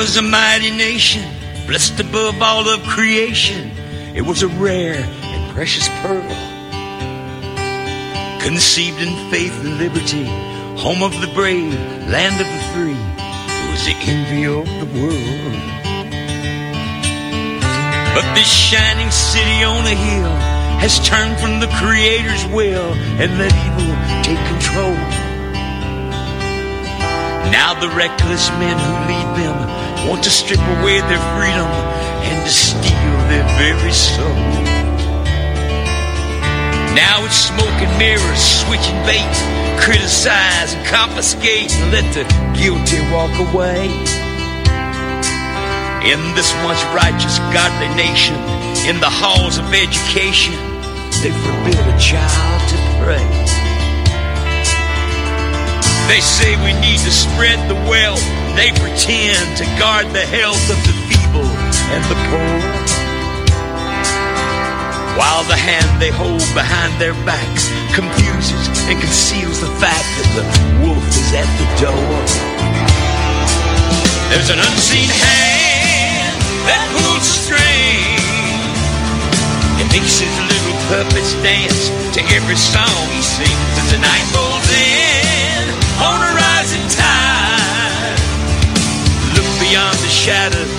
was a mighty nation, blessed above all of creation. It was a rare and precious pearl, conceived in faith and liberty, home of the brave, land of the free. It was the envy of the world. But this shining city on a hill has turned from the Creator's will and let evil take control. Now the reckless men who lead them want to strip away their freedom and to steal their very soul. Now it's smoke and mirrors, switching bait, criticize and confiscate and let the guilty walk away. In this once righteous, godly nation, in the halls of education, they forbid a child to pray. They say we need to spread the wealth. They pretend to guard the health of the feeble and the poor, while the hand they hold behind their backs confuses and conceals the fact that the wolf is at the door. There's an unseen hand that pulls the string. It makes his little puppets dance to every song he sings as the night rolls in on a rising tide. Look beyond the shadows,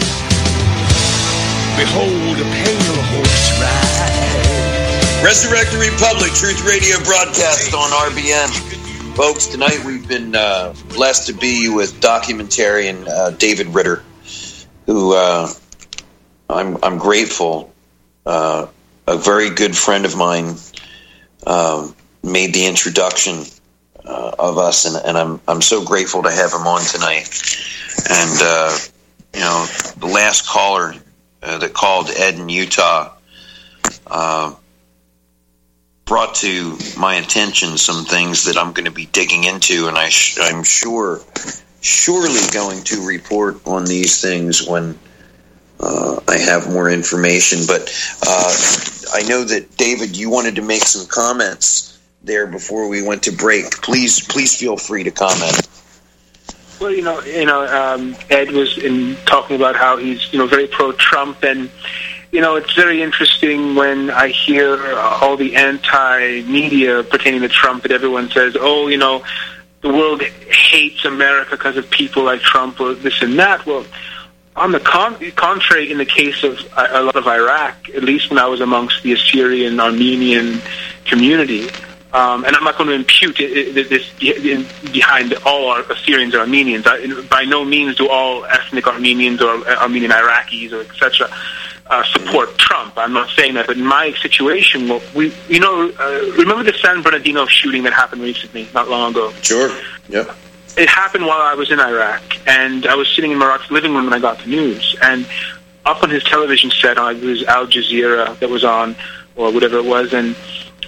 behold a pale horse ride. Resurrect the Republic, Truth Radio broadcast on RBN. Folks, tonight we've been blessed to be with documentarian David Ritter, who I'm grateful. A very good friend of mine made the introduction of us, and I'm so grateful to have him on tonight. And the last caller that called, Ed in Utah, brought to my attention some things that I'm going to be digging into, and I'm surely going to report on these things when I have more information. But I know that, David, you wanted to make some comments there before we went to break. Please feel free to comment. Well, Ed was talking about how he's very pro-Trump, and it's very interesting when I hear all the anti-media pertaining to Trump, that everyone says, the world hates America because of people like Trump or this and that. Well, on the contrary, in the case of a lot of Iraq, at least when I was amongst the Assyrian Armenian community, and I'm not going to impute this behind all our Assyrians or Armenians. By no means do all ethnic Armenians or Armenian Iraqis or etc. Support Trump. I'm not saying that, but in my situation, remember the San Bernardino shooting that happened recently, not long ago? Sure. Yep. It happened while I was in Iraq, and I was sitting in Marat's living room when I got the news. And up on his television set, it was Al Jazeera that was on, or whatever it was, and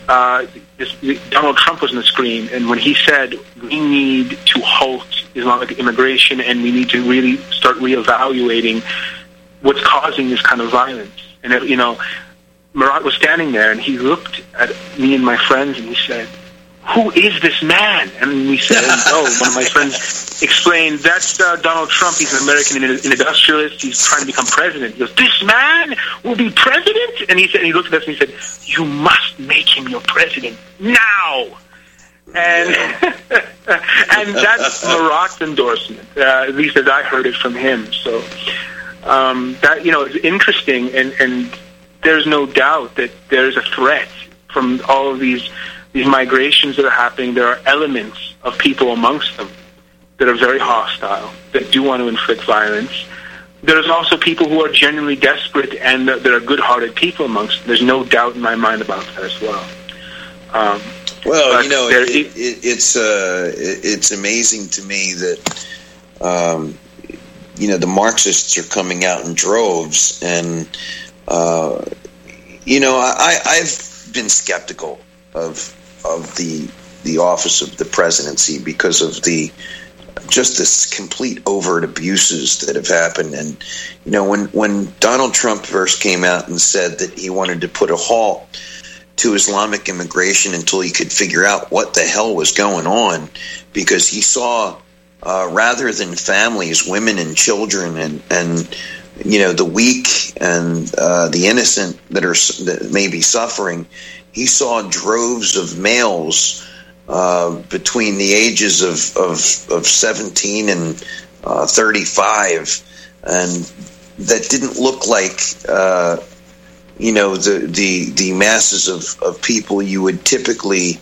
Donald Trump was on the screen. And when he said, we need to halt Islamic immigration and we need to really start reevaluating what's causing this kind of violence. And, Marat was standing there, and he looked at me and my friends, and he said, who is this man? And we said, one of my friends explained, that's Donald Trump. He's an American industrialist. He's trying to become president. He goes, this man will be president? And he looked at us and he said, you must make him your president now. And and that's Marat's endorsement, at least as I heard it from him. So that is interesting, and there's no doubt that there's a threat from all of these migrations that are happening. There are elements of people amongst them that are very hostile, that do want to inflict violence. There's also people who are genuinely desperate, and there are good-hearted people amongst them. There's no doubt in my mind about that as well. It's amazing to me that the Marxists are coming out in droves, and I've been skeptical of the office of the presidency because of just this complete overt abuses that have happened. And when Donald Trump first came out and said that he wanted to put a halt to Islamic immigration until he could figure out what the hell was going on, because he saw rather than families, women and children, and the weak and the innocent that may be suffering. He saw droves of males between the ages of 17 and 35, and that didn't look like the masses of people you would typically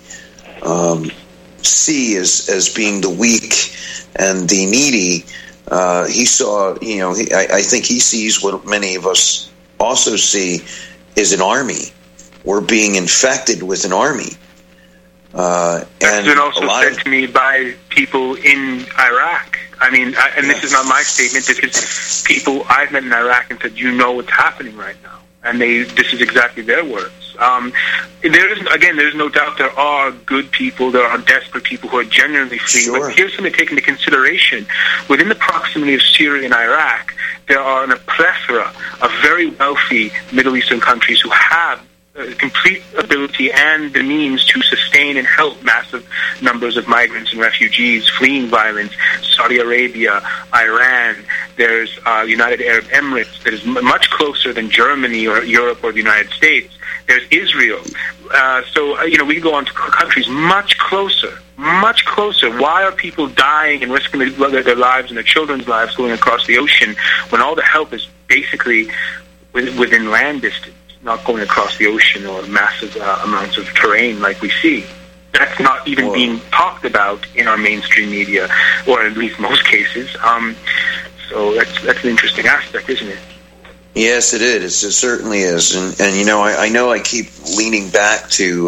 see as being the weak and the needy. He saw, I think he sees what many of us also see is an army. We're being infected with an army. That's been also said to me by people in Iraq. I mean, and this is not my statement. This is people I've met in Iraq and said, what's happening right now. And this is exactly their words. There's no doubt there are good people, there are desperate people who are genuinely fleeing. Sure. But here's something to take into consideration. Within the proximity of Syria and Iraq, there are a plethora of very wealthy Middle Eastern countries who have complete ability and the means to sustain and help massive numbers of migrants and refugees fleeing violence. Saudi Arabia, Iran, there's United Arab Emirates that is much closer than Germany or Europe or the United States. There's Israel. We can go on to countries much closer. Why are people dying and risking their lives and their children's lives going across the ocean when all the help is basically within land distance? Not going across the ocean or massive amounts of terrain like we see. That's not even being talked about in our mainstream media, or at least most cases. So that's an interesting aspect, isn't it? Yes, it is. It certainly is. And I know I keep leaning back to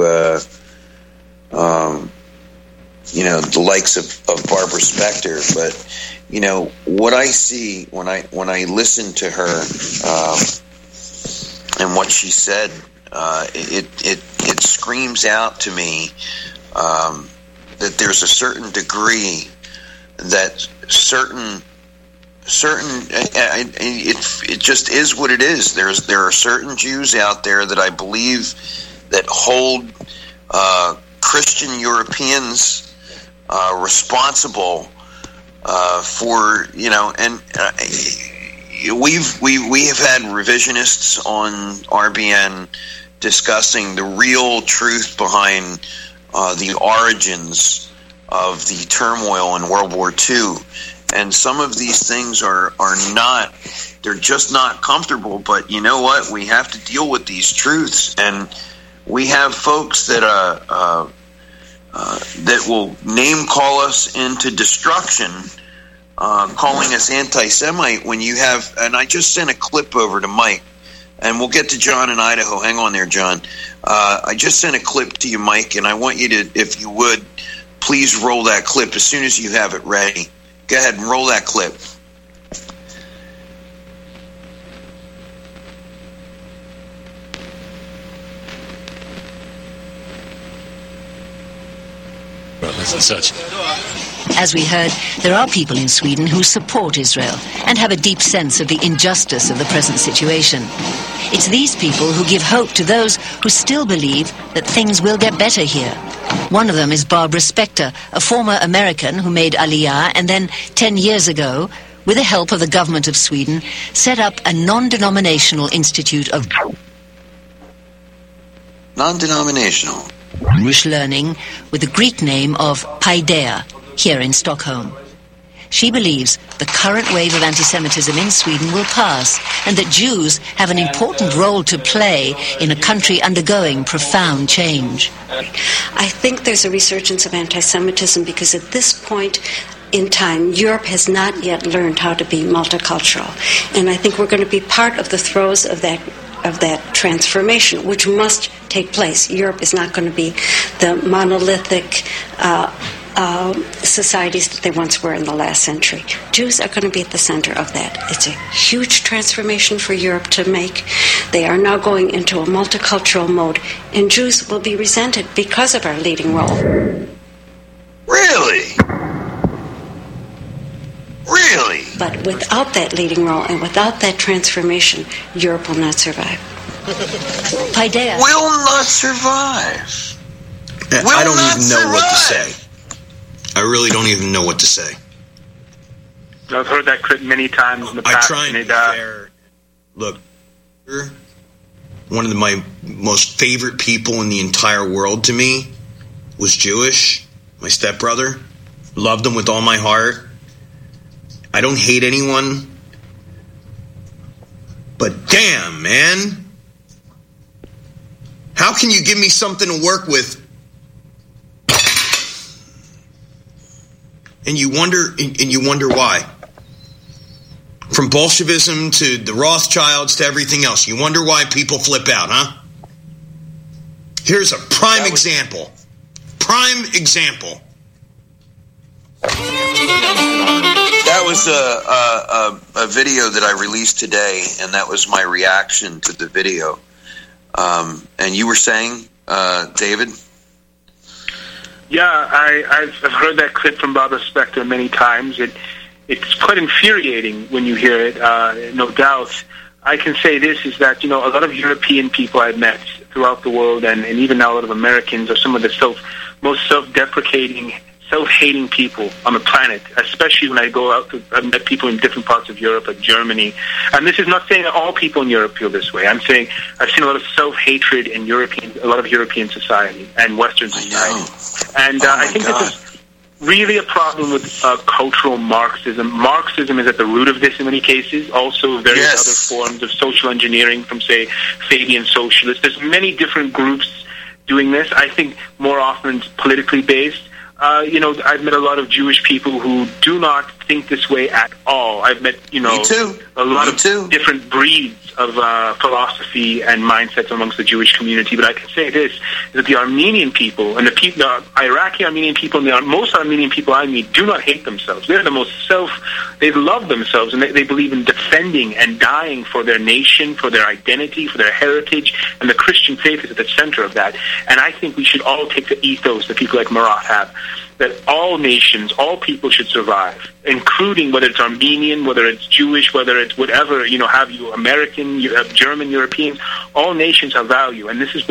the likes of Barbara Spector, but what I see when I listen to her. And what she said, it screams out to me that there's a certain degree that certain it just is what it is. There are certain Jews out there that I believe that hold Christian Europeans responsible for we have had revisionists on RBN discussing the real truth behind the origins of the turmoil in World War II, and some of these things are not, they're just not comfortable. But you know what? We have to deal with these truths, and we have folks that that will name call us into destruction. Calling us anti-Semite when you have, and I just sent a clip over to Mike, and we'll get to John in Idaho. Hang on there, John. I just sent a clip to you, Mike, and I want you to, if you would, please roll that clip as soon as you have it ready. Go ahead and roll that clip. And such. As we heard, there are people in Sweden who support Israel and have a deep sense of the injustice of the present situation. It's these people who give hope to those who still believe that things will get better here. One of them is Barbara Spector, a former American who made Aliyah and then 10 years ago, with the help of the government of Sweden, set up a non-denominational institute of Jewish learning with the Greek name of Paideia, here in Stockholm. She believes the current wave of anti-Semitism in Sweden will pass, and that Jews have an important role to play in a country undergoing profound change. I think there's a resurgence of anti-Semitism because at this point in time, Europe has not yet learned how to be multicultural. And I think we're going to be part of the throes of that transformation, which must take place. Europe is not going to be the monolithic societies that they once were in the last century. Jews are going to be at the center of that. It's a huge transformation for Europe to make. They are now going into a multicultural mode, and Jews will be resented because of our leading role. Really? But without that leading role and without that transformation, Europe will not survive. Paideia will not survive. I don't even know what to say. I really don't even know what to say. I've heard that clip many times in the past. I try and be fair. Look, one of my most favorite people in the entire world to me was Jewish, my stepbrother. Loved him with all my heart. I don't hate anyone. But damn, man. How can you give me something to work with? And you wonder why. From Bolshevism to the Rothschilds to everything else. You wonder why people flip out, huh? Here's a prime example. Prime example. That was a video that I released today, and that was my reaction to the video. And you were saying, David? Yeah, I've heard that clip from Barbara Spector many times. It's quite infuriating when you hear it, no doubt. I can say this is that, a lot of European people I've met throughout the world, and even now a lot of Americans, are some of the most self-deprecating, self-hating people on the planet, especially when I go out to, I've met people in different parts of Europe, like Germany. And this is not saying that all people in Europe feel this way. I'm saying I've seen a lot of self-hatred in a lot of European society and Western society. And I think this is really a problem with cultural Marxism. Marxism is at the root of this in many cases. Also various other forms of social engineering from, say, Fabian socialists. There's many different groups doing this. I think more often it's politically based. I've met a lot of Jewish people who do not think this way at all. I've met, a lot of different breeds of philosophy and mindsets amongst the Jewish community. But I can say this, that the Armenian people and the Iraqi Armenian people and most Armenian people I meet do not hate themselves. They're the most they love themselves, and they believe in defending and dying for their nation, for their identity, for their heritage, and the Christian faith is at the center of that. And I think we should all take the ethos that people like Marat have, that all nations, all people should survive, including whether it's Armenian, whether it's Jewish, whether it's whatever, have you American, you have German, Europeans, all nations have value. And this is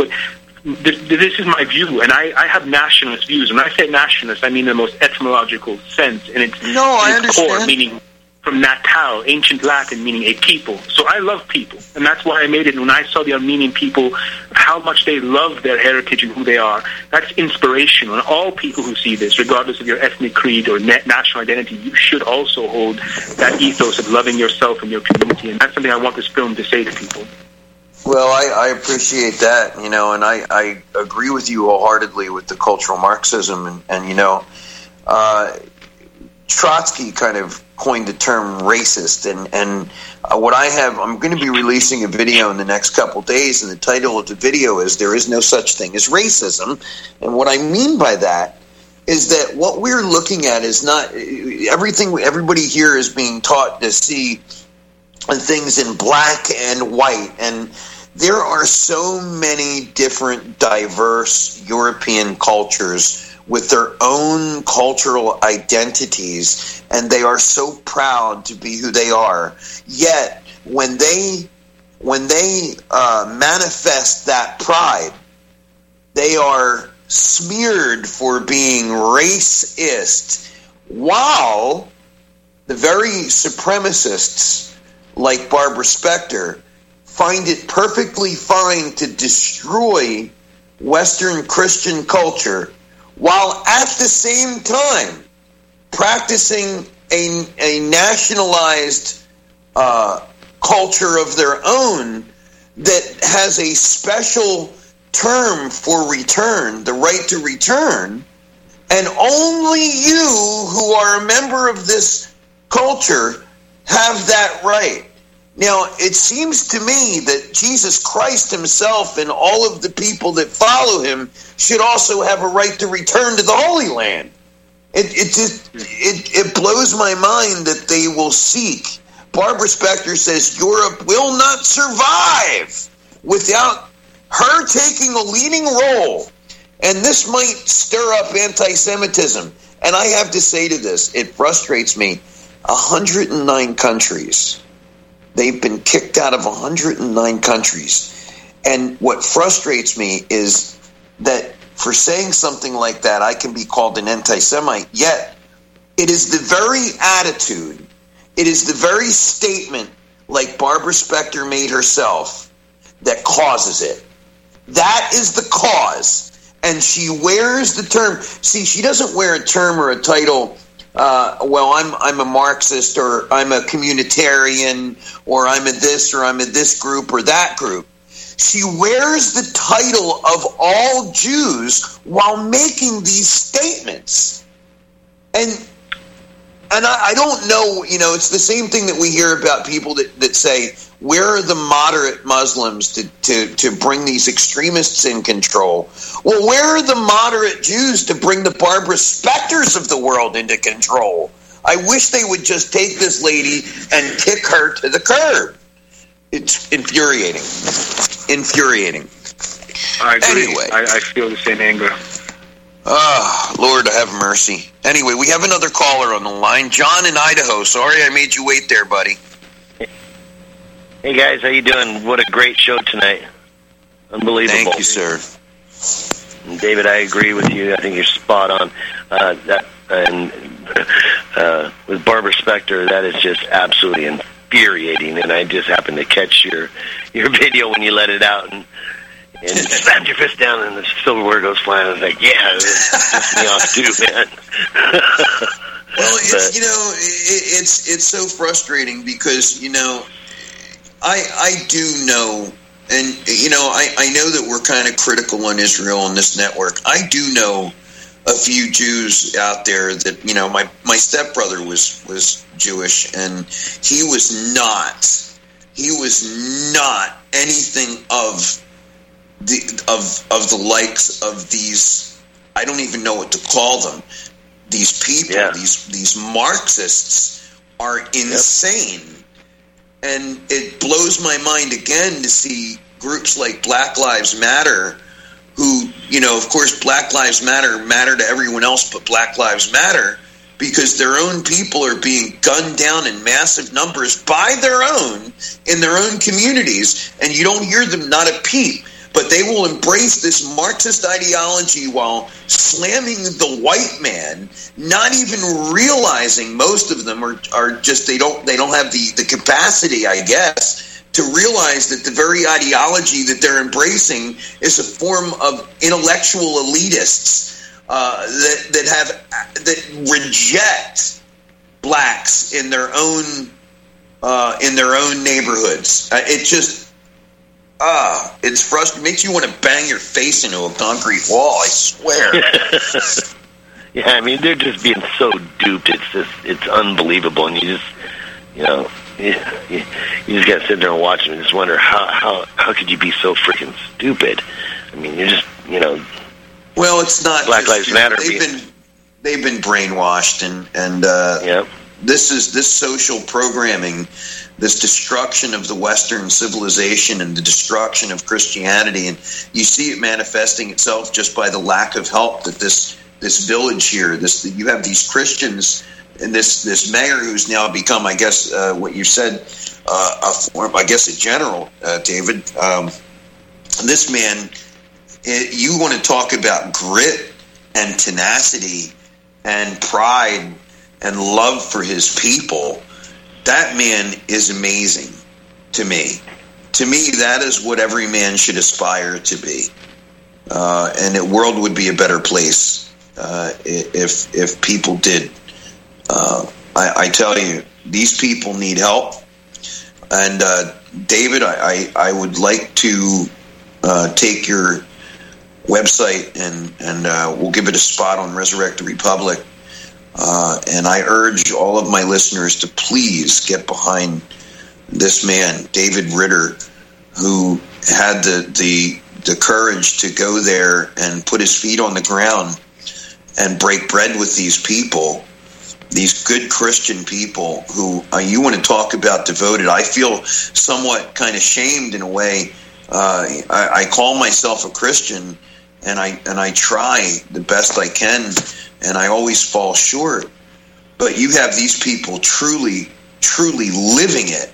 my view, and I have nationalist views. When I say nationalist, I mean in the most etymological sense, and it's core, meaning from natal, ancient Latin, meaning a people. So I love people, and that's why I made it. And when I saw the Armenian people, how much they love their heritage and who they are, that's inspirational. And all people who see this, regardless of your ethnic creed or national identity, you should also hold that ethos of loving yourself and your community. And that's something I want this film to say to people. Well, I appreciate that, and I agree with you wholeheartedly with the cultural Marxism, and Trotsky kind of coined the term racist, and what I'm going to be releasing a video in the next couple days, and the title of the video is "There is no such thing as racism," and what I mean by that is that what we're looking at is not everything. Everybody here is being taught to see things in black and white, and there are so many different diverse European cultures with their own cultural identities, and they are so proud to be who they are. Yet, when they manifest that pride, they are smeared for being racist, while the very supremacists like Barbara Spector find it perfectly fine to destroy Western Christian culture, while at the same time practicing a nationalized culture of their own that has a special term for return, the right to return, and only you who are a member of this culture have that right. Now, it seems to me that Jesus Christ himself and all of the people that follow him should also have a right to return to the Holy Land. It blows my mind that they will seek. Barbara Spector says Europe will not survive without her taking a leading role. And this might stir up anti-Semitism. And I have to say to this, it frustrates me. 109 countries. They've been kicked out of 109 countries. And what frustrates me is that for saying something like that, I can be called an anti-Semite, yet it is the very attitude It is the very statement, like Barbara Spector made herself, that causes it. That is the cause. And she wears the term. See, she doesn't wear a term or a title, I'm a Marxist, or I'm a communitarian, or I'm a this, or I'm a this group or that group. She wears the title of all Jews while making these statements. And I don't know, it's the same thing that we hear about people that say, where are the moderate Muslims to bring these extremists in control? Well, where are the moderate Jews to bring the Barbara Spectors of the world into control? I wish they would just take this lady and kick her to the curb. It's infuriating. Infuriating. I agree. Anyway. I feel the same anger. Lord have mercy. Anyway, we have another caller on the line. John in Idaho. Sorry I made you wait there, buddy. Hey, guys. How you doing? What a great show tonight. Unbelievable. Thank you, sir. David, I agree with you. I think you're spot on. With Barbara Spector, that is just absolutely infuriating. And I just happened to catch your video when you let it out and slammed your fist down and the silverware goes flying. I was like, yeah, it pissed me off too, man. Well, it's so frustrating because, I do know, and, I know that we're kind of critical on Israel on this network. I do know a few Jews out there that, my stepbrother was Jewish, and he was not anything of the likes of these, I don't even know what to call them, these people, these Marxists are insane. Yep. And it blows my mind again to see groups like Black Lives Matter, who, of course, Black Lives matter to everyone else but Black Lives Matter, because their own people are being gunned down in massive numbers by their own, in their own communities, and you don't hear them not a peep. But they will embrace this Marxist ideology while slamming the white man, not even realizing most of them are just they don't have the capacity, I guess, to realize that the very ideology that they're embracing is a form of intellectual elitists that reject blacks in their own neighborhoods. It's frustrating. It makes you want to bang your face into a concrete wall, I swear. Yeah, I mean, they're just being so duped. It's unbelievable. And you just, you just got to sit there and watch them and just wonder how could you be so freaking stupid? I mean, you're just, Well, it's not Black Lives Matter. They've been brainwashed, and yep. This social programming, this destruction of the Western civilization and the destruction of Christianity, and you see it manifesting itself just by the lack of help that this village here, you have these Christians and this mayor who's now become, I guess, what you said, a general, David. This man, you want to talk about grit and tenacity and pride and love for his people. That man is amazing to me. To me, that is what every man should aspire to be. And the world would be a better place if people did. I tell you, these people need help. And David, I would like to take your website and we'll give it a spot on Resurrect the Republic. And I urge all of my listeners to please get behind this man, David Ritter, who had the courage to go there and put his feet on the ground and break bread with these people, these good Christian people who you want to talk about devoted. I feel somewhat kind of shamed in a way. I call myself a Christian, and I try the best I can, and I always fall short. But you have these people truly, truly living it,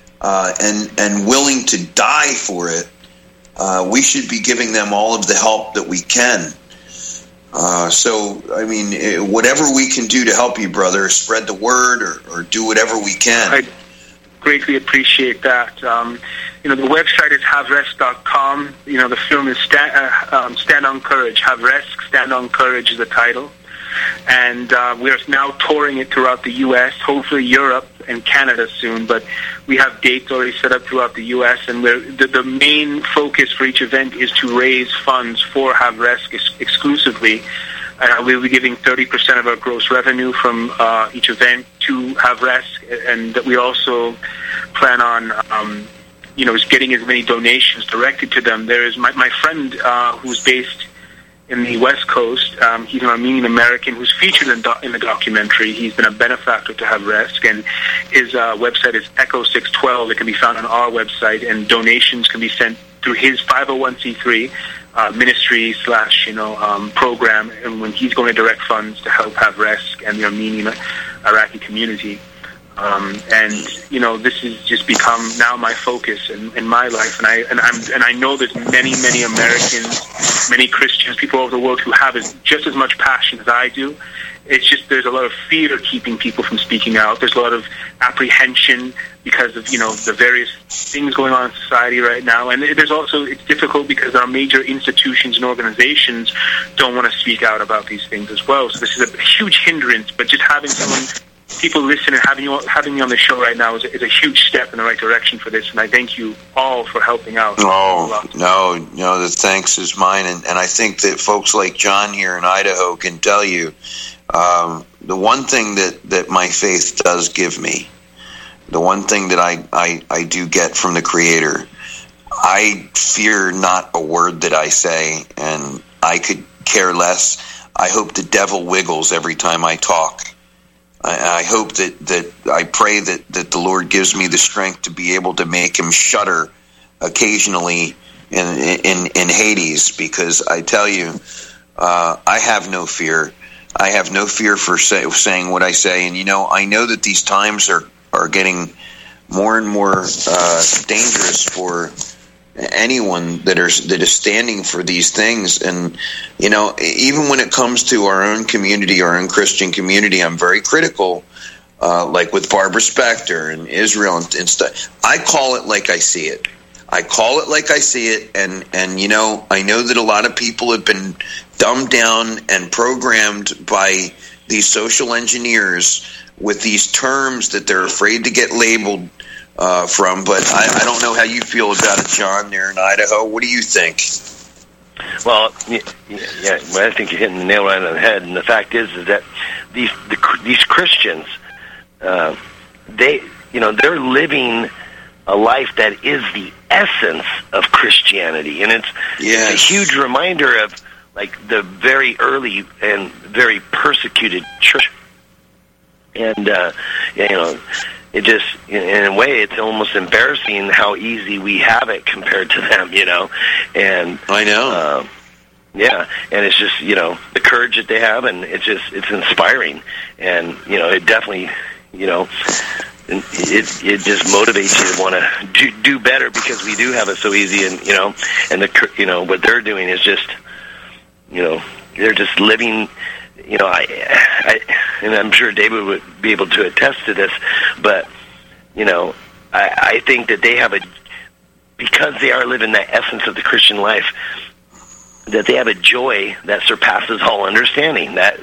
and willing to die for it. We should be giving them all of the help that we can. So, I mean, whatever we can do to help you, brother, spread the word or do whatever we can. I greatly appreciate that. The website is havresk.com. The film is Stand on Courage. Havresk, Stand on Courage is the title. And we are now touring it throughout the U.S., hopefully Europe and Canada soon, but we have dates already set up throughout the U.S., and the main focus for each event is to raise funds for Havresk exclusively. We'll be giving 30% of our gross revenue from each event to Havresk, and we also plan on is getting as many donations directed to them. There is my friend who's based in the West Coast. He's an Armenian American who's featured in the documentary. He's been a benefactor to Havresk, and his website is Echo 612. It can be found on our website, and donations can be sent through his 501c3 ministry / program, and when he's going to direct funds to help Havresk and the Armenian Iraqi community. This has just become now my focus in my life, and I know there's many Americans, many Christians, people all over the world who have just as much passion as I do. It's just there's a lot of fear keeping people from speaking out. There's a lot of apprehension because of the various things going on in society right now, and there's also it's difficult because our major institutions and organizations don't want to speak out about these things as well. So this is a huge hindrance. But just having people listen and having me on the show right now is a huge step in the right direction for this, and I thank you all for helping out. Oh, no, the thanks is mine, and I think that folks like John here in Idaho can tell you the one thing that my faith does give me, the one thing that I do get from the Creator, I fear not a word that I say, and I could care less. I hope the devil wiggles every time I talk. I hope that I pray that the Lord gives me the strength to be able to make him shudder occasionally in Hades, because I tell you, I have no fear. I have no fear for saying what I say, and I know that these times are getting more and more dangerous for anyone that is standing for these things. And even when it comes to our own community, our own Christian community, I'm very critical, like with Barbara Spector and Israel and stuff. I call it like I see it. And I know that a lot of people have been dumbed down and programmed by these social engineers with these terms that they're afraid to get labeled from, but I don't know how you feel about it, John, there in Idaho. What do you think? Well, I think you're hitting the nail right on the head, and the fact is that these Christians, they're living a life that is the essence of Christianity, and it's a huge reminder of like the very early and very persecuted church, and it just, in a way, it's almost embarrassing how easy we have it compared to them, and I know, and it's just, the courage that they have, and it's inspiring, and, it definitely, it just motivates you to want to do better, because we do have it so easy, and, what they're doing is just, they're just living. And I'm sure David would be able to attest to this, but, I think that they have because they are living the essence of the Christian life, that they have a joy that surpasses all understanding. That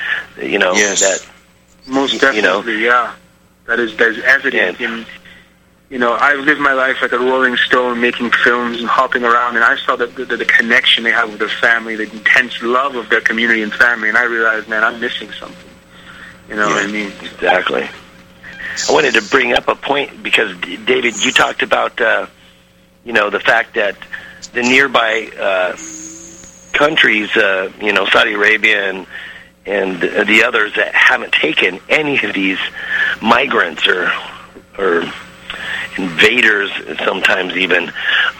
most definitely, there's evidence in. I lived my life like a Rolling Stone, making films and hopping around, and I saw the connection they have with their family, the intense love of their community and family, and I realized, man, I'm missing something. What I mean? Exactly. I wanted to bring up a point, because, David, you talked about, the fact that the nearby countries, Saudi Arabia and the others that haven't taken any of these migrants or invaders, sometimes even.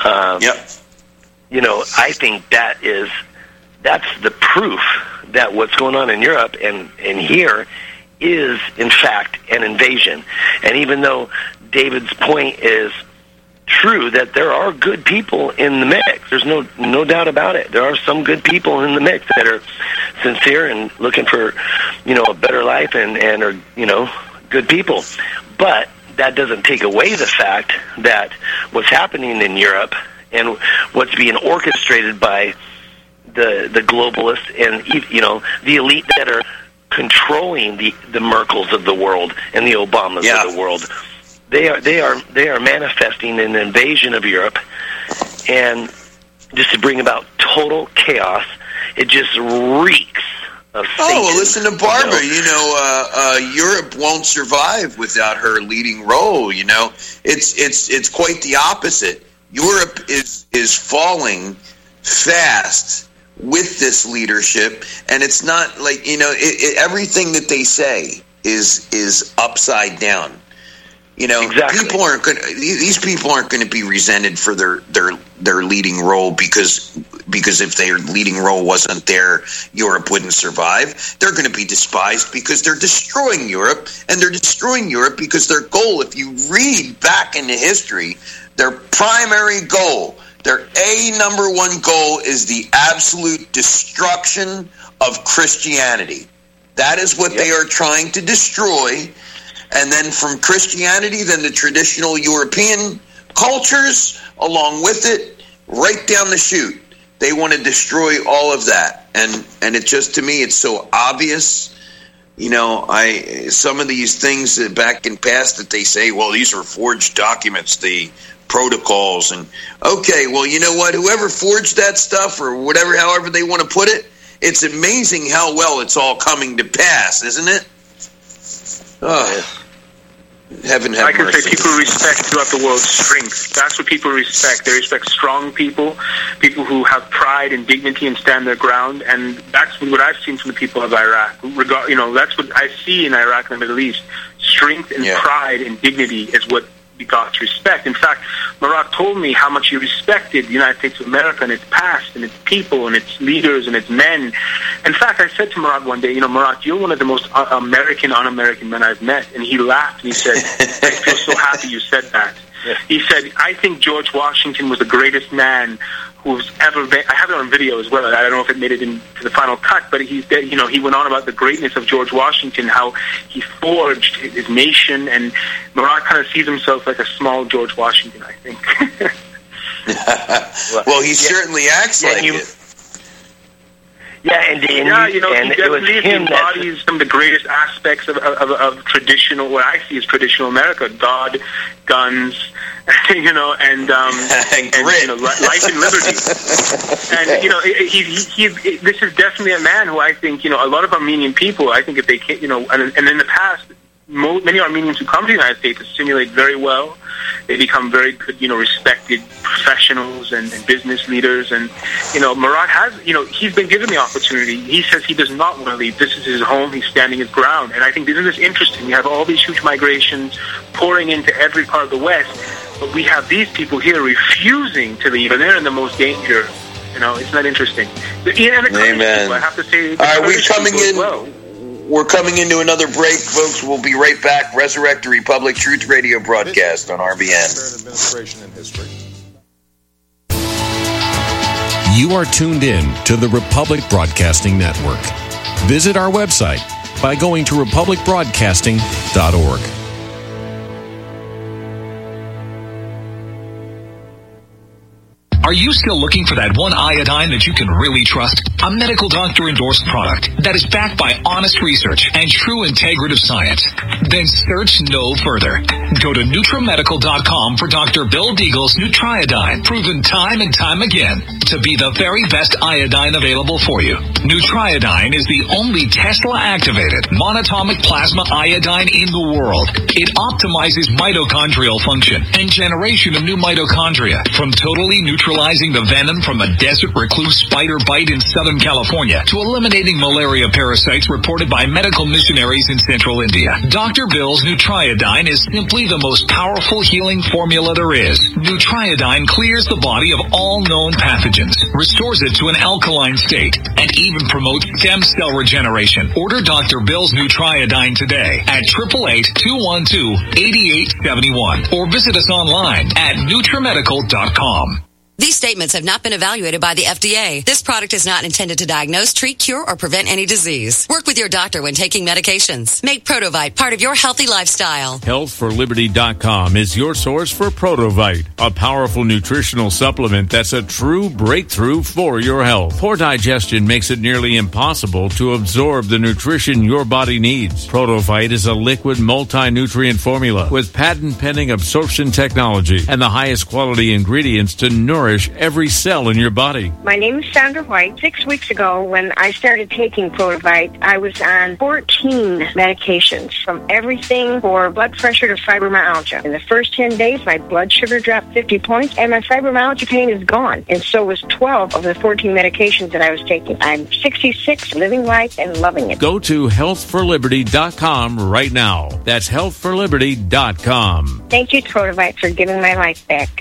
I think that's the proof that what's going on in Europe and here is, in fact, an invasion. And even though David's point is true, that there are good people in the mix, there's no doubt about it. There are some good people in the mix that are sincere and looking for, a better life and are, good people. But that doesn't take away the fact that what's happening in Europe and what's being orchestrated by the globalists and, the elite that are controlling the Merkels of the world and the Obamas of the world. They are manifesting an invasion of Europe, and just to bring about total chaos. It just reeks of Satan. Oh, well, listen to Barbara. Europe won't survive without her leading role. It's quite the opposite. Europe is falling fast with this leadership, and it's not like everything that they say is upside down. Exactly. These people aren't going to be resented for their leading role because if their leading role wasn't there, Europe wouldn't survive. They're going to be despised because they're destroying Europe, and they're destroying Europe because their goal, if you read back into history, their primary goal, their number one goal is the absolute destruction of Christianity. That is what they are trying to destroy. And then from Christianity, then the traditional European cultures along with it, right down the chute. They want to destroy all of that. And it just, to me, it's so obvious. Some of these things back in past that they say, well, these are forged documents, the protocols. And okay, well, you know what? Whoever forged that stuff or whatever, however they want to put it, it's amazing how well it's all coming to pass, isn't it? Oh, heaven have mercy. I can say people respect throughout the world strength. That's what people respect. They respect strong people who have pride and dignity and stand their ground. And that's what I've seen from the people of Iraq. That's what I see in Iraq and the Middle East. Strength and pride and dignity is what got respect. In fact, Marat told me how much he respected the United States of America and its past and its people and its leaders and its men. In fact, I said to Marat one day, Marat, you're one of the most un-American men I've met. And he laughed and he said, I feel so happy you said that. He said, I think George Washington was the greatest man who's ever been. I have it on video as well. I don't know if it made it into the final cut, but he went on about the greatness of George Washington, how he forged his nation, and Marat kind of sees himself like a small George Washington, I think. Well, he certainly acts like it. He definitely embodies some of the greatest aspects of traditional, what I see as traditional America: God, guns, and life and liberty. And this is definitely a man who I think a lot of Armenian people, I think if they can, and in the past, many Armenians who come to the United States assimilate very well. They become very good, respected professionals and business leaders. And, Marat has, he's been given the opportunity. He says he does not want to leave. This is his home. He's standing his ground. And I think isn't this interesting? We have all these huge migrations pouring into every part of the West, but we have these people here refusing to leave, and they're in the most danger. It's not interesting. Amen. People, I have to say, all right, we're coming in. Well. We're coming into another break, folks. We'll be right back. Resurrect the Republic Truth Radio broadcast on RBN. Administration in history. You are tuned in to the Republic Broadcasting Network. Visit our website by going to republicbroadcasting.org. Are you still looking for that one iodine that you can really trust? A medical doctor endorsed product that is backed by honest research and true integrative science? Then search no further. Go to NutriMedical.com for Dr. Bill Deagle's Nutriodine, proven time and time again to be the very best iodine available for you. Nutriodine is the only Tesla-activated monatomic plasma iodine in the world. It optimizes mitochondrial function and generation of new mitochondria, from totally neutralizing the venom from a desert recluse spider bite in Southern California to eliminating malaria parasites reported by medical missionaries in central India. Dr. Bill's Nutriodine is simply the most powerful healing formula there is. Nutriodine clears the body of all known pathogens, restores it to an alkaline state, and even promotes stem cell regeneration. Order Dr. Bill's Nutriodine today at 888-212-8871 or visit us online at NutriMedical.com. These statements have not been evaluated by the FDA. This product is not intended to diagnose, treat, cure, or prevent any disease. Work with your doctor when taking medications. Make Protovite part of your healthy lifestyle. HealthForLiberty.com is your source for Protovite, a powerful nutritional supplement that's a true breakthrough for your health. Poor digestion makes it nearly impossible to absorb the nutrition your body needs. Protovite is a liquid multi-nutrient formula with patent-pending absorption technology and the highest quality ingredients to nourish every cell in your body. My name is Sandra White. 6 weeks ago, when I started taking Protovite, I was on 14 medications, from everything for blood pressure to fibromyalgia. In the first 10 days, my blood sugar dropped 50 points, and my fibromyalgia pain is gone. And so was 12 of the 14 medications that I was taking. I'm 66, living life and loving it. Go to HealthForLiberty.com right now. That's HealthForLiberty.com. Thank you, Protovite, for giving my life back.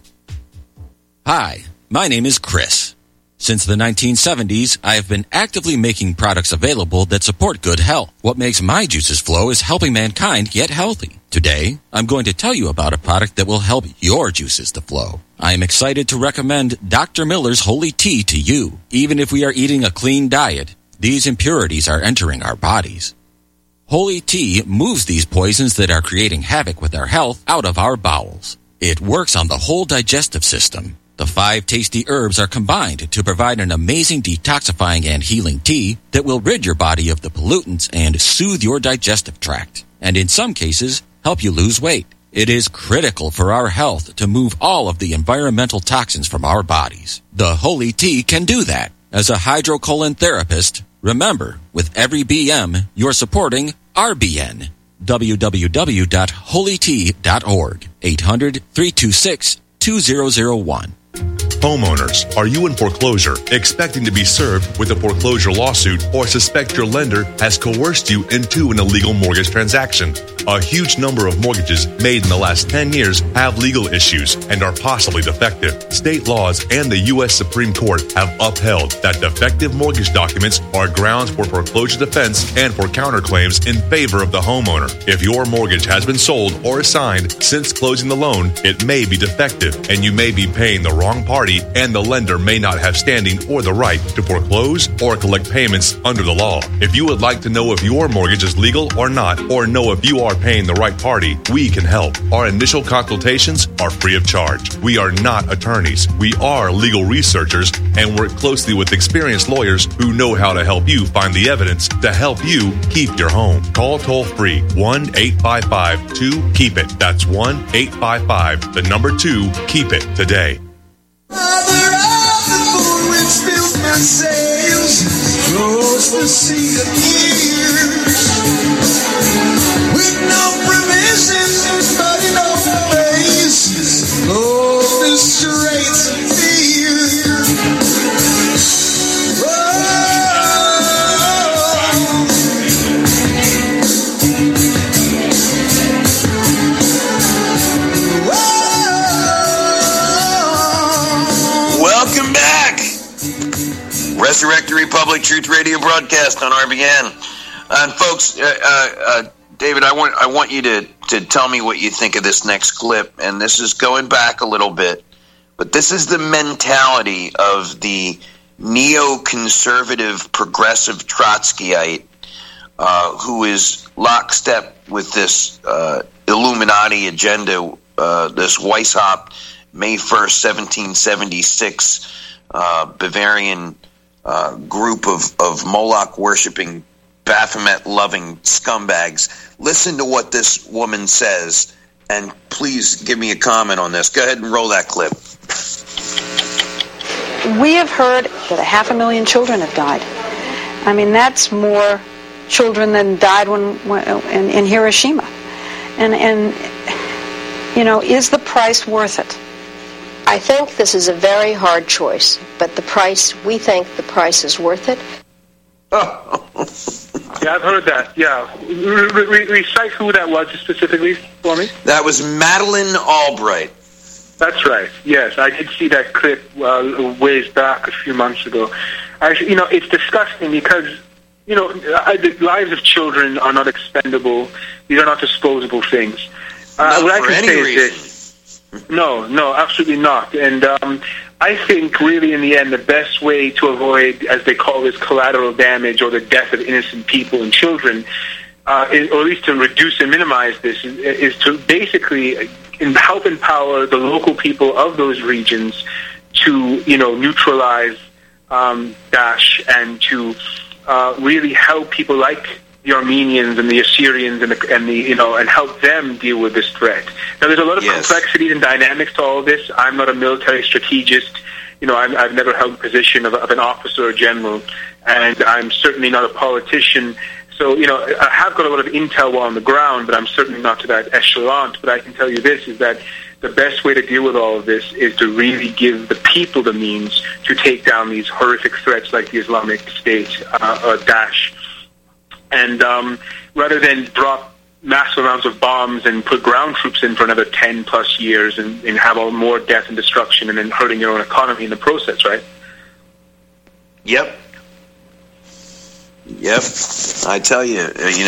Hi, my name is Chris. Since the 1970s, I have been actively making products available that support good health. What makes my juices flow is helping mankind get healthy. Today, I'm going to tell you about a product that will help your juices to flow. I am excited to recommend Dr. Miller's Holy Tea to you. Even if we are eating a clean diet, these impurities are entering our bodies. Holy Tea moves these poisons that are creating havoc with our health out of our bowels. It works on the whole digestive system. The 5 tasty herbs are combined to provide an amazing detoxifying and healing tea that will rid your body of the pollutants and soothe your digestive tract, and in some cases, help you lose weight. It is critical for our health to move all of the environmental toxins from our bodies. The Holy Tea can do that. As a hydrocolon therapist, remember, with every BM, you're supporting RBN. www.holytea.org. 800-326-2001. Homeowners, are you in foreclosure, expecting to be served with a foreclosure lawsuit, or suspect your lender has coerced you into an illegal mortgage transaction? A huge number of mortgages made in the last 10 years have legal issues and are possibly defective. State laws and the U.S. Supreme Court have upheld that defective mortgage documents are grounds for foreclosure defense and for counterclaims in favor of the homeowner. If your mortgage has been sold or assigned since closing the loan, it may be defective, and you may be paying the wrong party, and the lender may not have standing or the right to foreclose or collect payments under the law. If you would like to know if your mortgage is legal or not, or know if you are paying the right party, we can help. Our initial consultations are free of charge. We are not attorneys. We are legal researchers and work closely with experienced lawyers who know how to help you find the evidence to help you keep your home. Call toll-free 1-855-2-KEEP-IT. That's 1-855-2-KEEP-IT today. Mother of the moon with filled my sails, close the sea of years, with no provision, but no basis, over the straits of fear. Welcome back. Resurrect the Republic Truth Radio broadcast on RBN. And folks, David, I want you to tell me what you think of this next clip. And this is going back a little bit, but this is the mentality of the neoconservative progressive Trotskyite who is lockstep with this Illuminati agenda, this Weishaupt May 1st, 1776 Bavarian group of Moloch-worshipping, Baphomet-loving scumbags. Listen to what this woman says, and please give me a comment on this. Go ahead and roll that clip. We have heard that 500,000 children have died. I mean, that's more children than died in Hiroshima. And you know, is the price worth it? I think this is a very hard choice, but we think the price is worth it. Yeah, I've heard that, yeah. Recite who that was specifically for me. That was Madeleine Albright. That's right, yes. I did see that clip ways back a few months ago. It's disgusting because, the lives of children are not expendable. These are not disposable things. Not what I can say is this. No, absolutely not. And I think really in the end the best way to avoid, as they call this, collateral damage or the death of innocent people and children, or at least to reduce and minimize this, is to basically help empower the local people of those regions to, neutralize Daesh and to really help people like the Armenians and the Assyrians and help them deal with this threat. Now, there's a lot of complexities and dynamics to all of this. I'm not a military strategist. I've never held the position of an officer or general, and I'm certainly not a politician. So, I have got a lot of intel while on the ground, but I'm certainly not to that echelon. But I can tell you this, is that the best way to deal with all of this is to really give the people the means to take down these horrific threats like the Islamic State or Daesh. And rather than drop massive amounts of bombs and put ground troops in for another 10-plus years and have all more death and destruction and then hurting your own economy in the process, right? Yep. I tell you,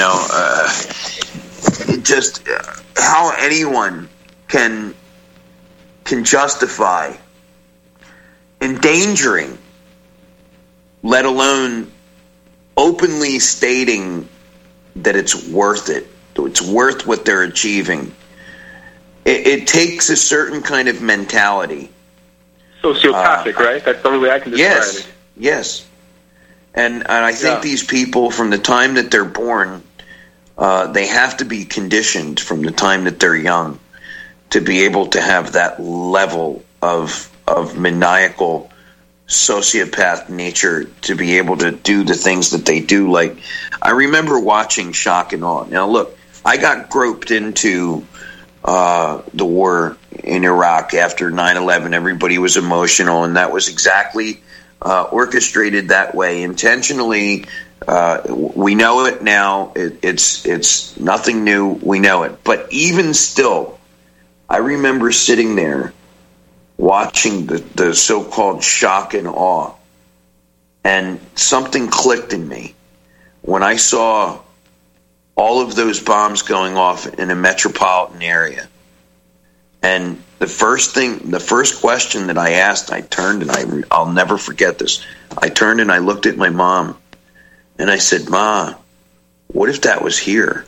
just how anyone can justify endangering, let alone openly stating that it's worth it. It's worth what they're achieving. It takes a certain kind of mentality. Sociopathic, right? That's the only way I can describe it. Yes. And I think these people, from the time that they're born, they have to be conditioned from the time that they're young to be able to have that level of maniacal sociopath nature to be able to do the things that they do. Like, I remember watching Shock and Awe. Now, look, I got groped into the war in Iraq after 9/11. Everybody was emotional, and that was exactly orchestrated that way, intentionally. We know it now. It's nothing new. We know it. But even still, I remember sitting there watching the so-called Shock and Awe, and something clicked in me when I saw all of those bombs going off in a metropolitan area. And the first question that I asked, I turned and I'll never forget this. I turned and I looked at my mom and I said, "Ma, what if that was here?"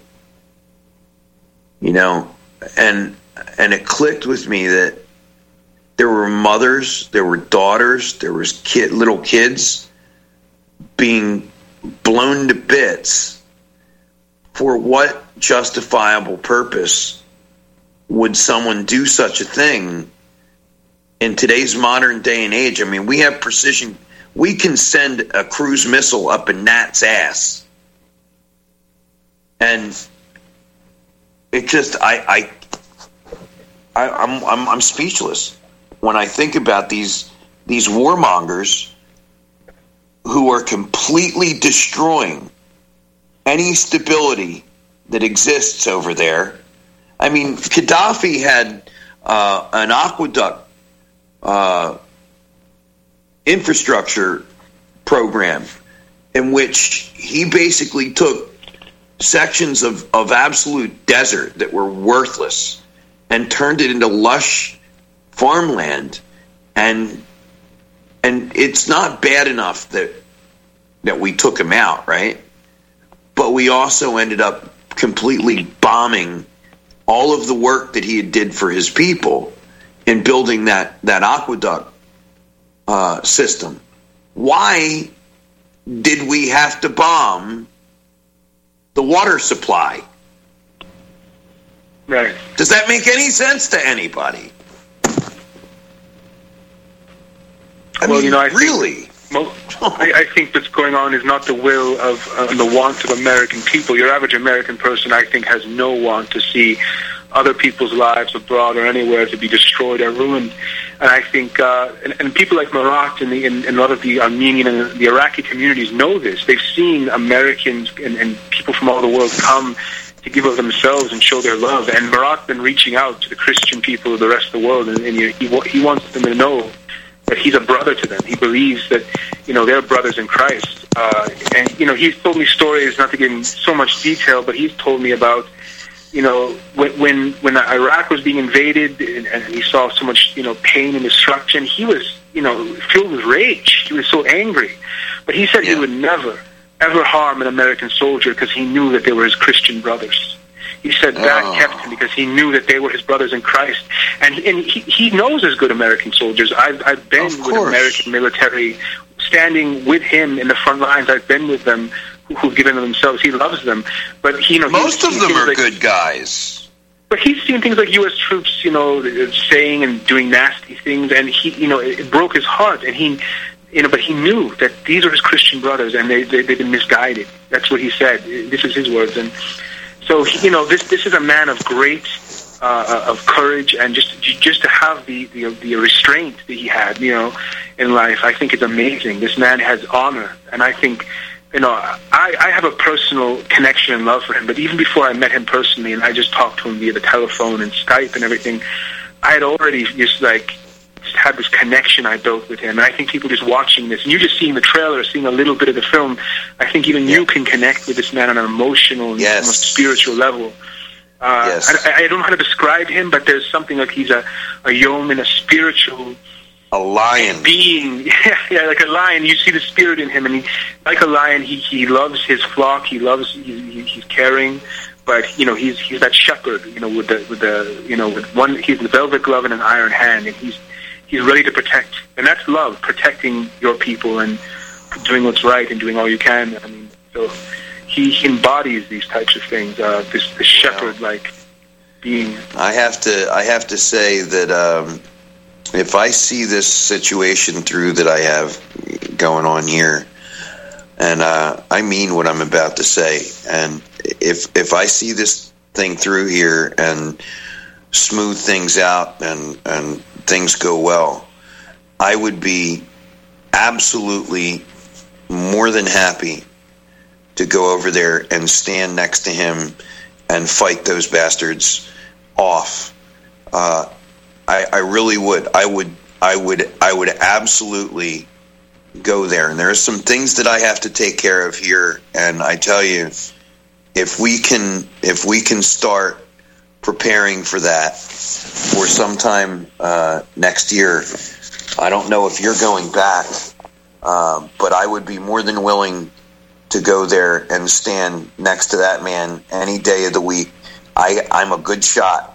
And it clicked with me that there were mothers, there were daughters, there was little kids being blown to bits. For what justifiable purpose would someone do such a thing in today's modern day and age? I mean, we have precision. We can send a cruise missile up a gnat's ass. And it just, I'm speechless when I think about these warmongers who are completely destroying any stability that exists over there. I mean, Gaddafi had an aqueduct infrastructure program in which he basically took sections of absolute desert that were worthless and turned it into lush farmland, and it's not bad enough that we took him out, right? But we also ended up completely bombing all of the work that he did for his people in building that aqueduct system. Why did we have to bomb the water supply? Right. Does that make any sense to anybody? I think what's going on is not the will of the want of American people. Your average American person, I think, has no want to see other people's lives abroad or anywhere to be destroyed or ruined. And I think, and people like Marat and a lot of the Armenian and the Iraqi communities know this. They've seen Americans and people from all the world come to give of themselves and show their love. And Marat's been reaching out to the Christian people of the rest of the world, and he wants them to know that he's a brother to them. He believes that, they're brothers in Christ. And he's told me stories, not to get in so much detail, but he's told me about, when Iraq was being invaded and he saw so much, pain and destruction, he was, filled with rage. He was so angry. But he said he would never, ever harm an American soldier because he knew that they were his Christian brothers. He said that kept him because he knew that they were his brothers in Christ. And he knows as good American soldiers. I've been with American military, standing with him in the front lines. I've been with them who've given them themselves. He loves them. But, most of them are good guys. But he's seen things like U.S. troops, saying and doing nasty things, and it broke his heart. And but he knew that these are his Christian brothers, and they've been misguided. That's what he said. This is his words. And so, this is a man of great, of courage, and just to have the restraint that he had, in life, I think is amazing. This man has honor, and I think, I have a personal connection and love for him. But even before I met him personally, and I just talked to him via the telephone and Skype and everything, I had already just had this connection I built with him. And I think people just watching this, and you just seeing the trailer, seeing a little bit of the film, I think even you can connect with this man on an emotional and almost spiritual level. I don't know how to describe him, but there's something like he's a yeoman, a spiritual... A lion. Being, like a lion. You see the spirit in him, and like a lion, he loves his flock. He's caring, but he's that shepherd. With one, he's the velvet glove and an iron hand, and he's ready to protect, and that's love, protecting your people and doing what's right and doing all you can. I mean, so he embodies these types of things. This shepherd-like being. I have to say that. If I see this situation through that I have going on here, and I mean what I'm about to say, and if I see this thing through here and smooth things out and things go well, I would be absolutely more than happy to go over there and stand next to him and fight those bastards off. I really would. I would absolutely go there. And there are some things that I have to take care of here. And I tell you, if we can start preparing for that for sometime next year, I don't know if you're going back, but I would be more than willing to go there and stand next to that man any day of the week. I'm a good shot.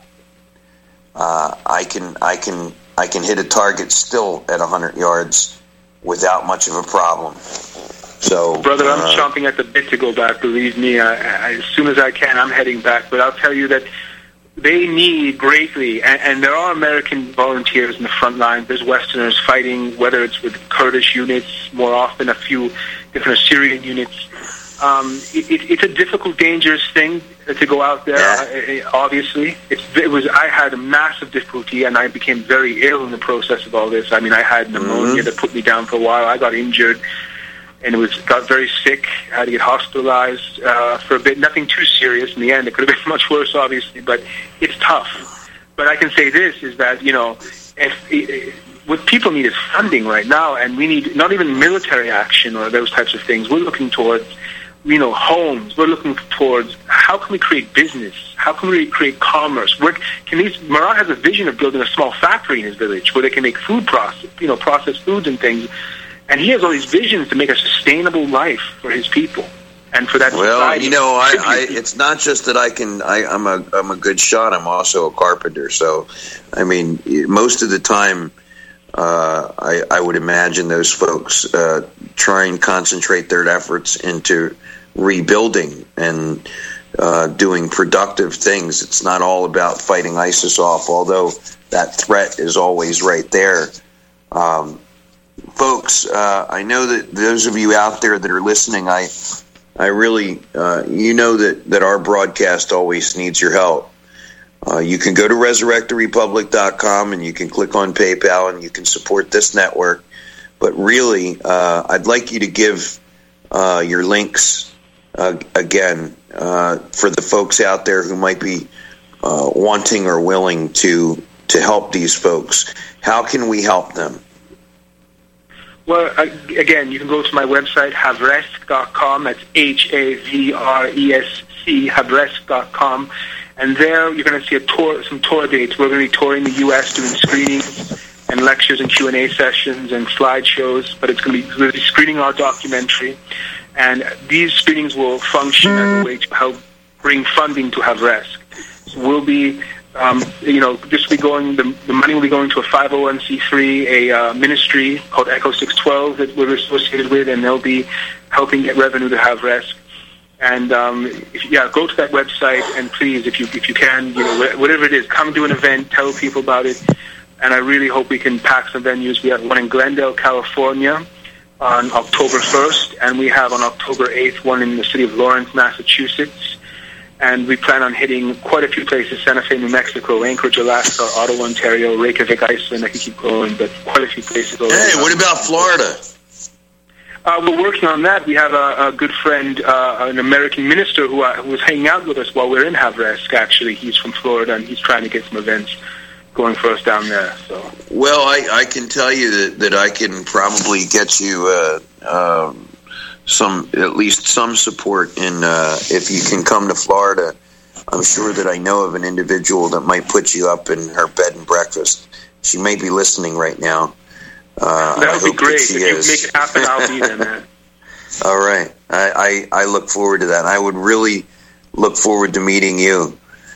I can hit a target still at 100 yards without much of a problem. So, brother, I'm chomping at the bit to go back. Believe me, as soon as I can, I'm heading back. But I'll tell you that they need greatly, and there are American volunteers in the front line. There's Westerners fighting, whether it's with Kurdish units, more often a few different Assyrian units. It's a difficult, dangerous thing to go out there. Obviously, I had a massive difficulty, and I became very ill in the process of all this. I mean, I had pneumonia that put me down for a while. I got injured, and got very sick. I had to get hospitalized for a bit. Nothing too serious in the end. It could have been much worse, obviously, but it's tough. But I can say this is that what people need is funding right now, and we need not even military action or those types of things. We're looking towards homes. We're looking towards how can we create business? How can we create commerce? Marat has a vision of building a small factory in his village where they can make food processed foods and things. And he has all these visions to make a sustainable life for his people and for that society. It's not just that I'm a good shot. I'm also a carpenter. So, I mean, most of the time, I would imagine those folks try and concentrate their efforts into rebuilding and doing productive things. It's not all about fighting ISIS off, although that threat is always right there. Folks, I know that those of you out there that are listening, I really, that our broadcast always needs your help. You can go to resurrecttherepublic.com and you can click on PayPal and you can support this network. But really, I'd like you to give your links again for the folks out there who might be wanting or willing to help these folks. How can we help them? Well, again, you can go to my website, havresk.com. That's HAVRESC, havresk.com. And there you're going to see some tour dates. We're going to be touring the U.S., doing screenings and lectures and Q&A sessions and slideshows, but we'll be screening our documentary. And these screenings will function as a way to help bring funding to Have Rest. So we'll be, this will be going, the money will be going to a 501c3, a ministry called Echo 612 that we're associated with, and they'll be helping get revenue to Have Rest. And go to that website, and please, if you can, whatever it is, come to an event, tell people about it. And I really hope we can pack some venues. We have one in Glendale, California on October 1st, and we have on October 8th one in the city of Lawrence, Massachusetts. And we plan on hitting quite a few places: Santa Fe, New Mexico, Anchorage, Alaska, Ottawa, Ontario, Reykjavik, Iceland. I can keep going, but quite a few places. Hey, what about Florida? We're working on that. We have a good friend, an American minister who was hanging out with us while we were in Have Rest. Actually, he's from Florida, and he's trying to get some events going for us down there. So, well, I can tell you that I can probably get you at least some support in if you can come to Florida. I'm sure that I know of an individual that might put you up in her bed and breakfast. She may be listening right now. That would be great. If you make it happen, I'll be there, man. All right. I look forward to that. I would really look forward to meeting you.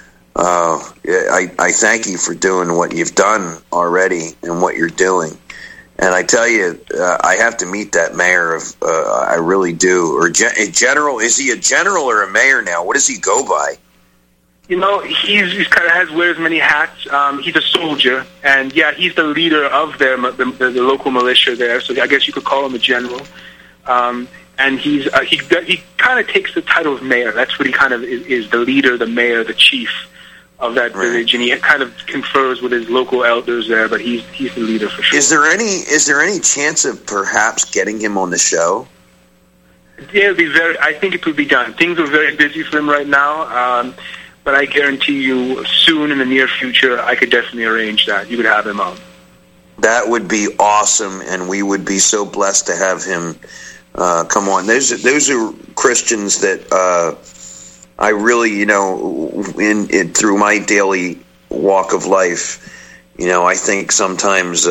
I thank you for doing what you've done already and what you're doing. And I tell you, I have to meet that mayor. I really do. Or general? Is he a general or a mayor now? What does he go by? He's kind of wears many hats. He's a soldier, and he's the leader of the local militia there. So I guess you could call him a general. And he kind of takes the title of mayor. That's what he kind of is, the leader, the mayor, the chief of that village, and he kind of confers with his local elders there. But he's the leader for sure. Is there any chance of perhaps getting him on the show? Yeah, I think it would be done. Things are very busy for him right now. But I guarantee you, soon in the near future, I could definitely arrange that. You would have him on. That would be awesome, and we would be so blessed to have him come on. Those are Christians that I really, through my daily walk of life, I think sometimes,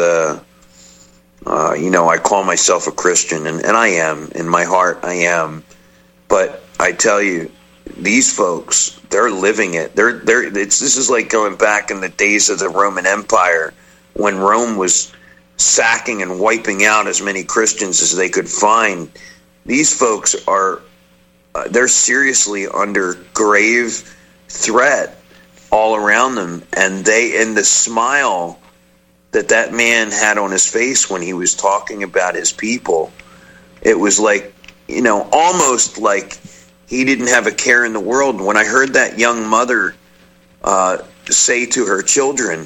I call myself a Christian, and I am. In my heart, I am. But I tell you, these folks, they're living it. This is like going back in the days of the Roman Empire when Rome was sacking and wiping out as many Christians as they could find. These folks they're seriously under grave threat all around them. And the smile that man had on his face when he was talking about his people, it was like, almost like he didn't have a care in the world. When I heard that young mother say to her children,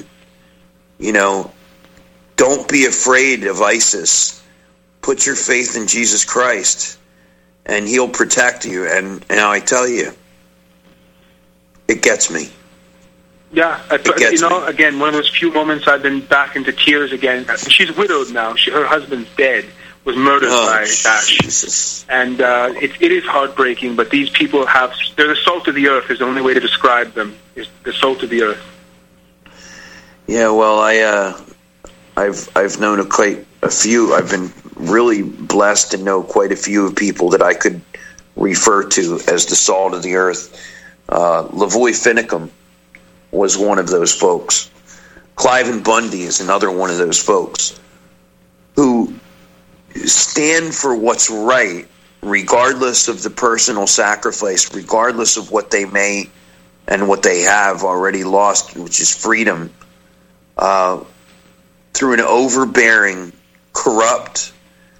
don't be afraid of ISIS. Put your faith in Jesus Christ, and he'll protect you. And I tell you, it gets me. Yeah, again, one of those few moments I've been back into tears again. She's widowed now. Her husband's dead. Was murdered by Daesh. Jesus. And it is heartbreaking, but these people they're the salt of the earth is the only way to describe them, is the salt of the earth. Yeah, well, I've known quite a few. I've been really blessed to know quite a few people that I could refer to as the salt of the earth. Lavoy Finicum was one of those folks. Cliven Bundy is another one of those folks who stand for what's right, regardless of the personal sacrifice, regardless of what they may and what they have already lost, which is freedom, through an overbearing, corrupt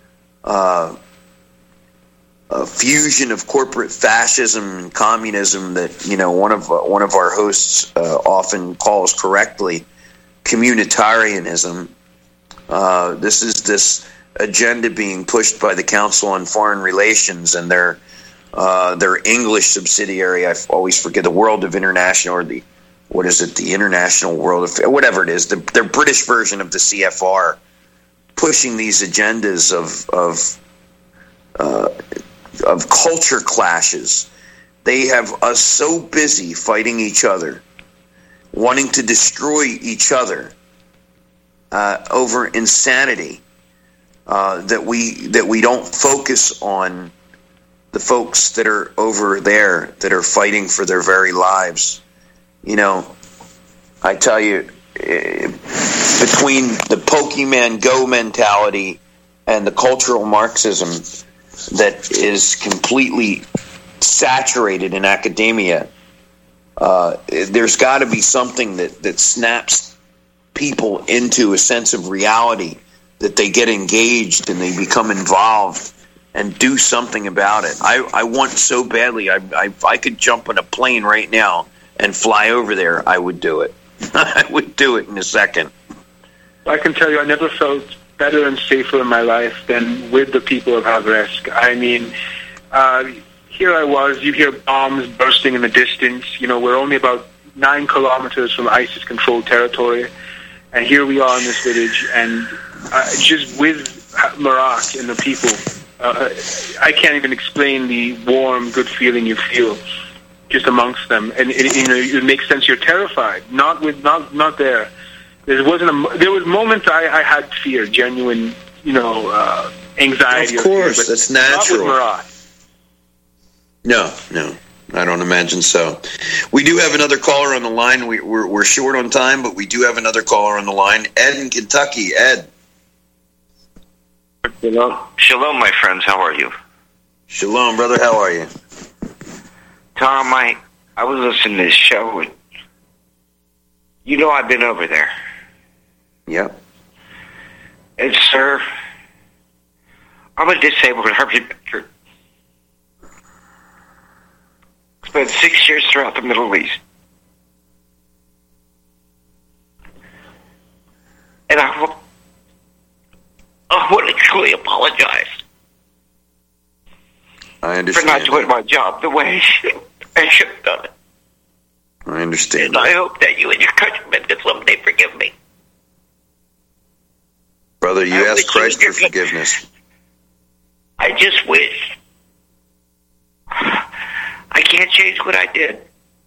fusion of corporate fascism and communism that one of our hosts often calls correctly communitarianism. This is this agenda being pushed by the Council on Foreign Relations and their English subsidiary. I always forget, the World of International, or the International World of, whatever it is, their British version of the CFR, pushing these agendas of culture clashes They have us so busy fighting each other, wanting to destroy each other over insanity, that we don't focus on the folks that are over there that are fighting for their very lives. I tell you, between the Pokemon Go mentality and the cultural Marxism that is completely saturated in academia, there's got to be something that snaps people into a sense of reality, that they get engaged and they become involved and do something about it. I want so badly, if I could jump on a plane right now and fly over there, I would do it. I would do it in a second. I can tell you, I never felt better and safer in my life than with the people of Havresk. I mean, here I was, you hear bombs bursting in the distance. We're only about 9 kilometers from ISIS-controlled territory, and here we are in this village, and just with Merak and the people, I can't even explain the warm, good feeling you feel just amongst them, and it makes sense. You're terrified. Not there. There was moments I had fear, genuine, anxiety. Of course, that's natural. Not with Merak. No, I don't imagine so. We do have another caller on the line. We're short on time, but we do have another caller on the line. Ed in Kentucky. Ed. Shalom, my friends. How are you? Shalom, brother. How are you? Tom, I was listening to this show, and I've been over there. Yep. And, sir, I'm a disabled Army veteran. Spent 6 years throughout the Middle East. And I want to truly apologize. I understand. For not doing my job the way I should have done it. I understand. And I hope that you and your countrymen can someday forgive me. Brother, you asked Christ for forgiveness. I just wish. I can't change what I did.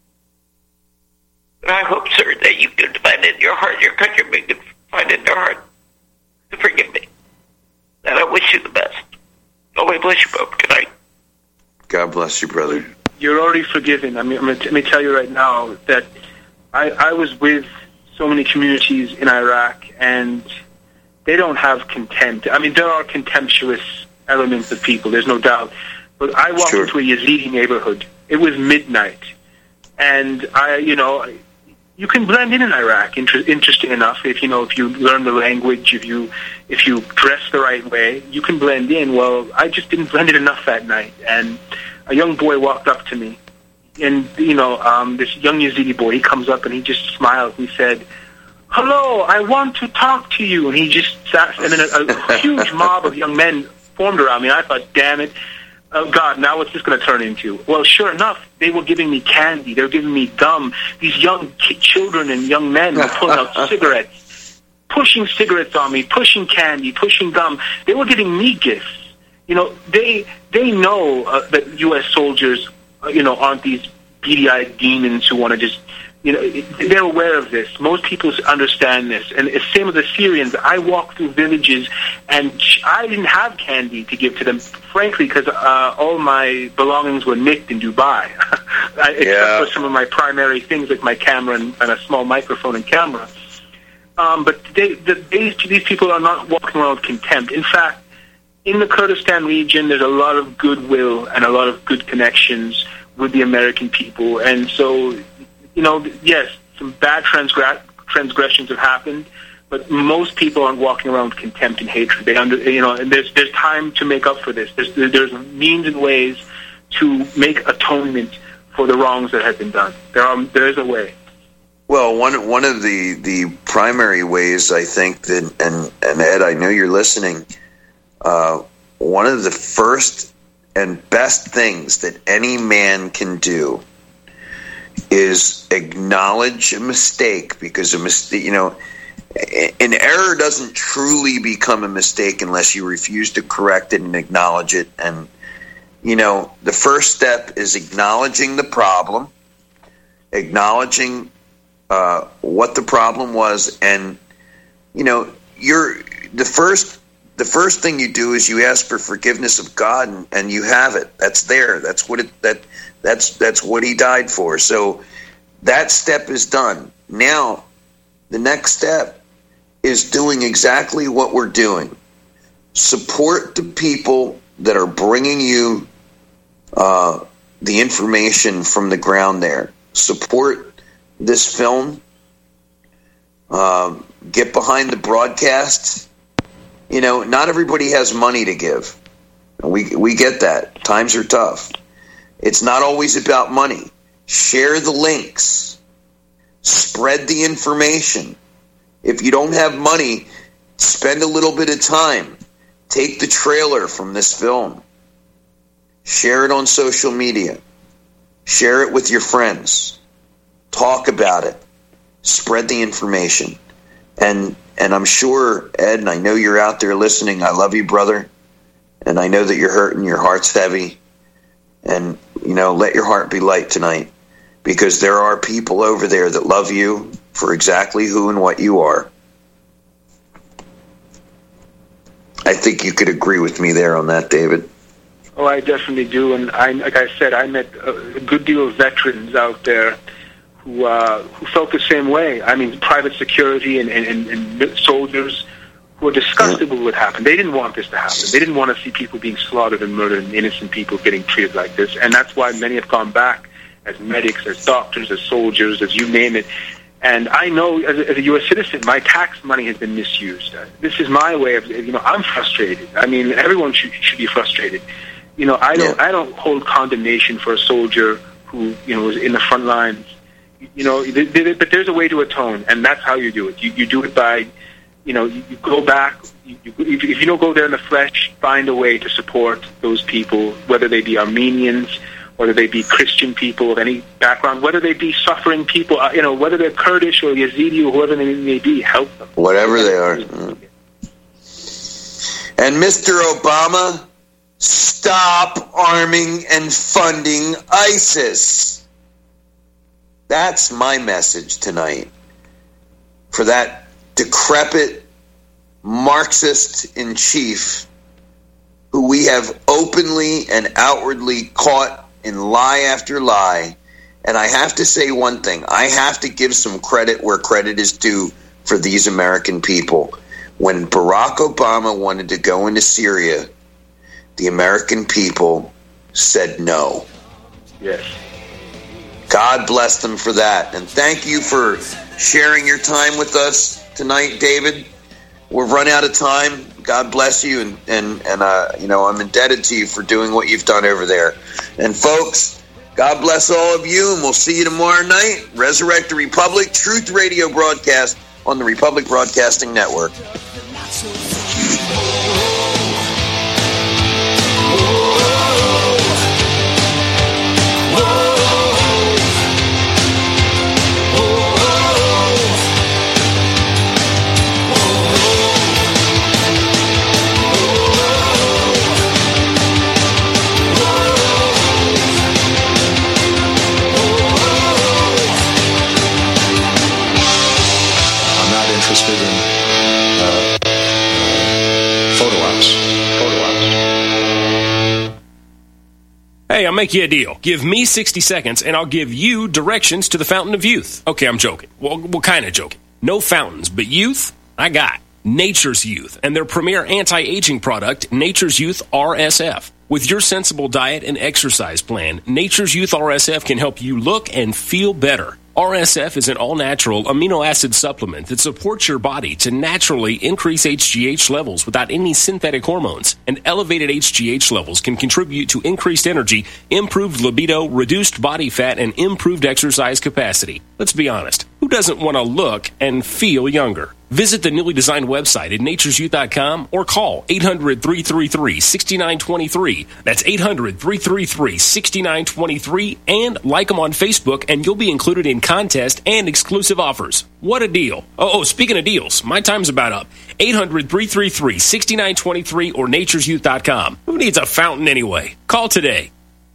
But I hope, sir, that you can find it in your heart, your countrymen can find it in their heart to forgive me. And I wish you the best. Oh, I bless you both. Good night. God bless you, brother. You're already forgiven. I mean, let me tell you right now that I was with so many communities in Iraq, and they don't have contempt. I mean, there are contemptuous elements of people, there's no doubt. But I walked into a Yazidi neighborhood. It was midnight. And you can blend in Iraq, interesting enough, if you learn the language, if you dress the right way, you can blend in. Well, I just didn't blend in enough that night. And a young boy walked up to me. And, this young Yazidi boy, he comes up and he just smiles. He said, "Hello, I want to talk to you." And he just sat, and then a huge mob of young men formed around me. And I thought, damn it. Oh, God, now what's this going to turn into? Well, sure enough, they were giving me candy. They were giving me gum. These young children and young men were pulling out cigarettes, pushing cigarettes on me, pushing candy, pushing gum. They were giving me gifts. They know that U.S. soldiers, aren't these beady-eyed demons who want to just, they're aware of this. Most people understand this. And it's same with the Syrians. I walked through villages, and I didn't have candy to give to them, frankly, because all my belongings were nicked in Dubai, except for some of my primary things like my camera and a small microphone and camera. But these people are not walking around with contempt. In fact, in the Kurdistan region, there's a lot of goodwill and a lot of good connections with the American people. And so, yes, some bad transgressions have happened, but most people aren't walking around with contempt and hatred. And there's time to make up for this. There's means and ways to make atonement for the wrongs that have been done. There is a way. Well, one of the primary ways, I think, that, and Ed, I know you're listening, one of the first and best things that any man can do is acknowledge a mistake, because a mistake, an error doesn't truly become a mistake unless you refuse to correct it and acknowledge it and the first step is acknowledging the problem, acknowledging what the problem was, and the first thing you do is you ask for forgiveness of God, and you have it. That's there. That's what that's what He died for. So that step is done. Now, the next step is doing exactly what we're doing. Support the people that are bringing you the information from the ground there. Support this film. Get behind the broadcasts. Not everybody has money to give. We get that. Times are tough. It's not always about money. Share the links. Spread the information. If you don't have money, spend a little bit of time. Take the trailer from this film. Share it on social media. Share it with your friends. Talk about it. Spread the information. And I'm sure, Ed, and I know you're out there listening. I love you, brother. And I know that you're hurting. Your heart's heavy. And, let your heart be light tonight. Because there are people over there that love you for exactly who and what you are. I think you could agree with me there on that, David. Oh, I definitely do. And like I said, I met a good deal of veterans out there who felt the same way. I mean, private security and soldiers who were disgusted with what happened. They didn't want this to happen. They didn't want to see people being slaughtered and murdered and innocent people getting treated like this. And that's why many have gone back as medics, as doctors, as soldiers, as you name it. And I know, as a U.S. citizen, my tax money has been misused. This is my way of, I'm frustrated. I mean, everyone should be frustrated. I don't hold condemnation for a soldier who, was in the front lines. But there's a way to atone, and that's how you do it. You do it by, you go back. If you don't go there in the flesh, find a way to support those people, whether they be Armenians, whether they be Christian people of any background, whether they be suffering people, whether they're Kurdish or Yazidi or whoever they may be, help them. Whatever they are. And Mr. Obama, stop arming and funding ISIS. That's my message tonight. For that decrepit Marxist-in-chief who we have openly and outwardly caught in lie after lie. And I have to say one thing. I have to give some credit where credit is due for these American people. When Barack Obama wanted to go into Syria, the American people said no. Yes. God bless them for that. And thank you for sharing your time with us tonight, David. We've run out of time. God bless you, and I'm indebted to you for doing what you've done over there. And folks, God bless all of you, and we'll see you tomorrow night. Resurrect the Republic, Truth Radio broadcast on the Republic Broadcasting Network. Interested in photo ops. Hey, I'll make you a deal. Give me 60 seconds, and I'll give you directions to the Fountain of Youth. Okay, I'm joking. Well, kind of joking. No fountains, but youth, I got. Nature's Youth, and their premier anti-aging product, Nature's Youth RSF. With your sensible diet and exercise plan, Nature's Youth RSF can help you look and feel better. RSF is an all-natural amino acid supplement that supports your body to naturally increase HGH levels without any synthetic hormones. And elevated HGH levels can contribute to increased energy, improved libido, reduced body fat, and improved exercise capacity. Let's be honest, who doesn't want to look and feel younger? Visit the newly designed website at naturesyouth.com or call 800-333-6923. That's 800-333-6923, and like them on Facebook, and you'll be included in contests and exclusive offers. What a deal. Oh, speaking of deals, my time's about up. 800-333-6923 or naturesyouth.com. Who needs a fountain anyway? Call today.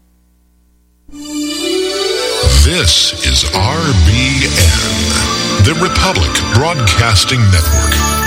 This is RBN, the Republic Broadcasting Network.